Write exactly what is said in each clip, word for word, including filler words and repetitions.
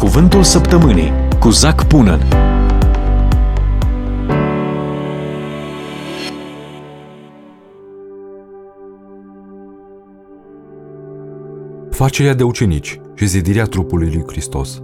Cuvântul Săptămânii cu Zac Punan. Facerea de ucenici și zidirea trupului lui Hristos.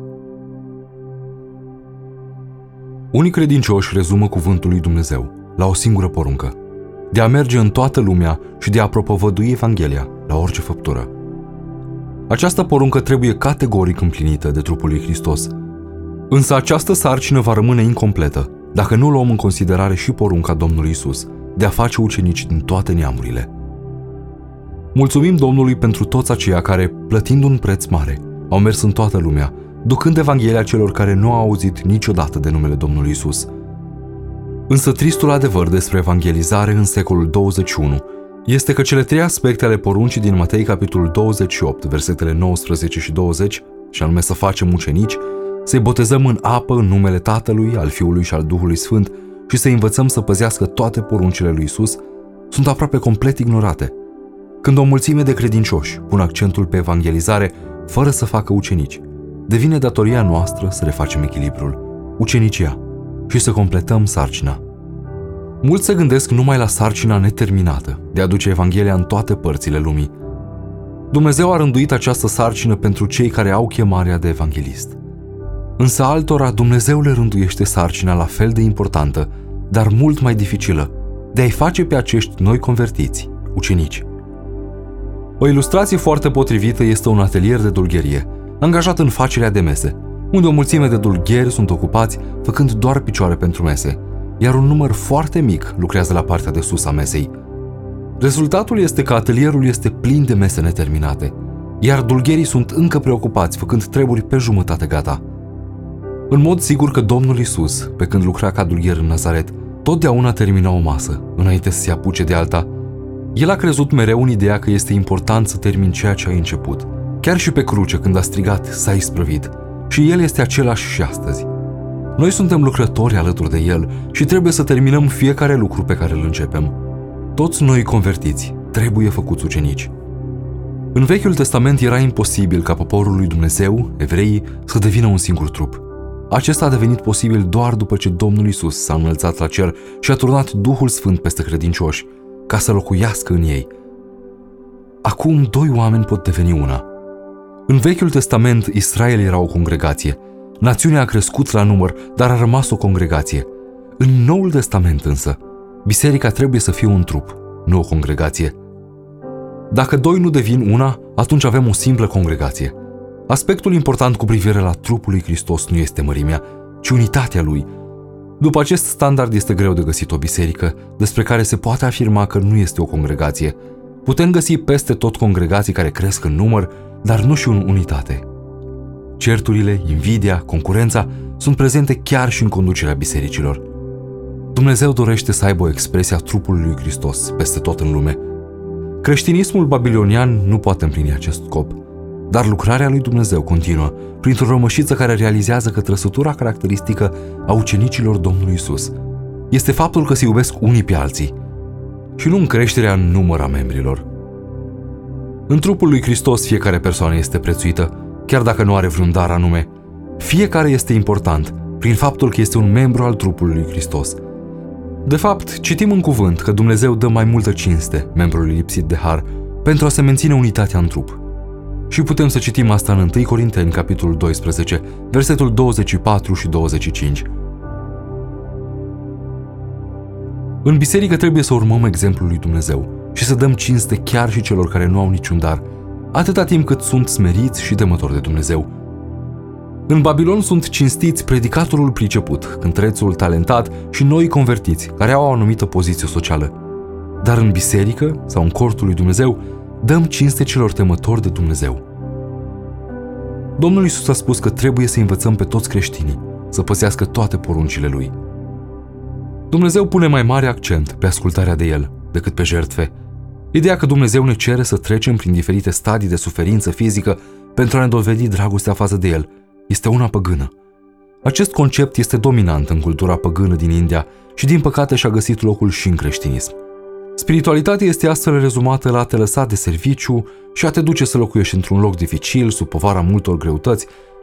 Unii credincioși rezumă cuvântul lui Dumnezeu la o singură poruncă: de a merge în toată lumea și de a propovădui Evanghelia la orice făptură. Această poruncă trebuie categoric împlinită de trupul lui Hristos. Însă această sarcină va rămâne incompletă dacă nu luăm în considerare și porunca Domnului Isus de a face ucenici din toate neamurile. Mulțumim Domnului pentru toți aceia care, plătind un preț mare, au mers în toată lumea, ducând Evanghelia celor care nu au auzit niciodată de numele Domnului Isus. Însă tristul adevăr despre evangelizare în secolul douăzeci și unu este că cele trei aspecte ale poruncii din Matei capitolul douăzeci și opt, versetele nouăsprezece și douăzeci, și anume să facem ucenici, să-i botezăm în apă în numele Tatălui, al Fiului și al Duhului Sfânt și să-i învățăm să păzească toate poruncile lui Isus, sunt aproape complet ignorate. Când o mulțime de credincioși pun accentul pe evangelizare fără să facă ucenici, devine datoria noastră să refacem echilibrul, ucenicia, și să completăm sarcina. Mulți se gândesc numai la sarcina neterminată de a duce Evanghelia în toate părțile lumii. Dumnezeu a rânduit această sarcină pentru cei care au chemarea de evanghelist. Însă altora Dumnezeu le rânduiește sarcina la fel de importantă, dar mult mai dificilă, de a-i face pe acești noi convertiți, ucenici. O ilustrație foarte potrivită este un atelier de dulgherie, angajat în facerea de mese, unde o mulțime de dulgheri sunt ocupați făcând doar picioare pentru mese, iar un număr foarte mic lucrează la partea de sus a mesei. Rezultatul este că atelierul este plin de mese neterminate, iar dulgherii sunt încă preocupați făcând treburi pe jumătate gata. În mod sigur că Domnul Isus, pe când lucra ca dulgher în Nazaret, totdeauna termina o masă înainte să se apuce de alta. El a crezut mereu în ideea că este important să termin ceea ce ai început, chiar și pe cruce când a strigat: s-a isprăvit. Și El este același și astăzi. Noi suntem lucrători alături de El și trebuie să terminăm fiecare lucru pe care îl începem. Toți noi convertiți trebuie făcuți ucenici. În Vechiul Testament era imposibil ca poporul lui Dumnezeu, evreii, să devină un singur trup. Acesta a devenit posibil doar după ce Domnul Isus s-a înălțat la cer și a turnat Duhul Sfânt peste credincioși, ca să locuiască în ei. Acum doi oameni pot deveni una. În Vechiul Testament, Israel era o congregație. Națiunea a crescut la număr, dar a rămas o congregație. În Noul Testament însă, biserica trebuie să fie un trup, nu o congregație. Dacă doi nu devin una, atunci avem o simplă congregație. Aspectul important cu privire la trupul lui Hristos nu este mărimea, ci unitatea lui. După acest standard este greu de găsit o biserică despre care se poate afirma că nu este o congregație. Putem găsi peste tot congregații care cresc în număr, dar nu și în unitate. Certurile, invidia, concurența sunt prezente chiar și în conducerea bisericilor. Dumnezeu dorește să aibă o expresie a trupului lui Hristos peste tot în lume. Creștinismul babilonian nu poate împlini acest scop, dar lucrarea lui Dumnezeu continuă printr-o rămășiță care realizează că trăsătura caracteristică a ucenicilor Domnului Isus este faptul că se iubesc unii pe alții și nu în creșterea în număr a membrilor. În trupul lui Hristos fiecare persoană este prețuită, chiar dacă nu are vreun dar anume. Fiecare este important prin faptul că este un membru al trupului lui Hristos. De fapt, citim în cuvânt că Dumnezeu dă mai multă cinste membrului lipsit de har pentru a se menține unitatea în trup. Și putem să citim asta în întâi Corinteni, capitolul doisprezece, versetul douăzeci și patru și douăzeci și cinci. În biserică trebuie să urmăm exemplul lui Dumnezeu și să dăm cinste chiar și celor care nu au niciun dar, atâta timp cât sunt smeriți și temători de Dumnezeu. În Babilon sunt cinstiți predicatorul priceput, cântărețul talentat și noi convertiți, care au o anumită poziție socială. Dar în biserică sau în cortul lui Dumnezeu, dăm cinste celor temători de Dumnezeu. Domnul Iisus a spus că trebuie să învățăm pe toți creștinii să păzească toate poruncile Lui. Dumnezeu pune mai mare accent pe ascultarea de El decât pe jertfe. Ideea că Dumnezeu ne cere să trecem prin diferite stadii de suferință fizică pentru a ne dovedi dragostea față de El este una păgână. Acest concept este dominant în cultura păgână din India și din păcate și-a găsit locul și în creștinism. Spiritualitatea este astfel rezumată la a te lăsa de serviciu și a te duce să locuiești într-un loc dificil, sub povara multor greutăți,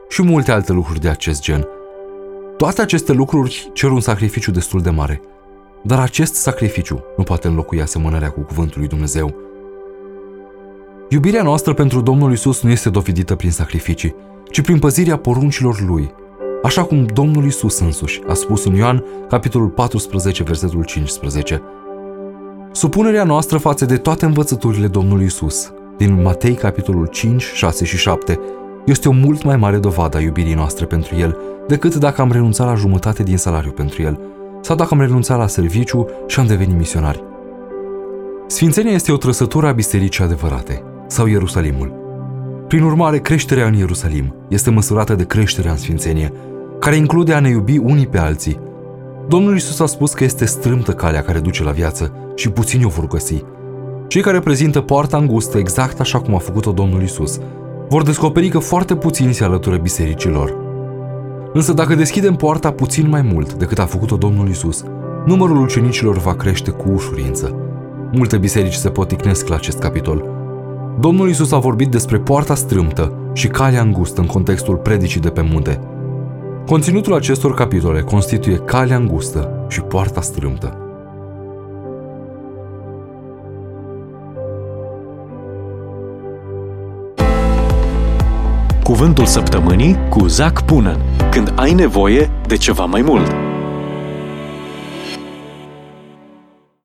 și multe alte lucruri de acest gen. Toate aceste lucruri cer un sacrificiu destul de mare, dar acest sacrificiu nu poate înlocui asemănarea cu cuvântul lui Dumnezeu. Iubirea noastră pentru Domnul Iisus nu este dovedită prin sacrificii, ci prin păzirea poruncilor Lui, așa cum Domnul Iisus însuși a spus în Ioan, capitolul paisprezece, versetul cincisprezece. Supunerea noastră față de toate învățăturile Domnului Iisus, din Matei, capitolul cinci, șase și șapte, este o mult mai mare dovadă a iubirii noastre pentru El decât dacă am renunțat la jumătate din salariu pentru El, sau dacă am renunțat la serviciu și am devenit misionari. Sfințenia este o trăsătură a bisericii adevărate, sau Ierusalimul. Prin urmare, creșterea în Ierusalim este măsurată de creșterea în sfințenie, care include a ne iubi unii pe alții. Domnul Iisus a spus că este strâmtă calea care duce la viață și puțini o vor găsi. Cei care prezintă poarta îngustă exact așa cum a făcut-o Domnul Iisus vor descoperi că foarte puțini se alătură bisericilor. Însă dacă deschidem poarta puțin mai mult decât a făcut-o Domnul Iisus, numărul ucenicilor va crește cu ușurință. Multe biserici se poticnesc la acest capitol. Domnul Iisus a vorbit despre poarta strâmtă și calea îngustă în contextul predicii de pe munte. Conținutul acestor capitole constituie calea îngustă și poarta strâmtă. Cuvântul săptămânii cu Zac Punan. Când ai nevoie de ceva mai mult.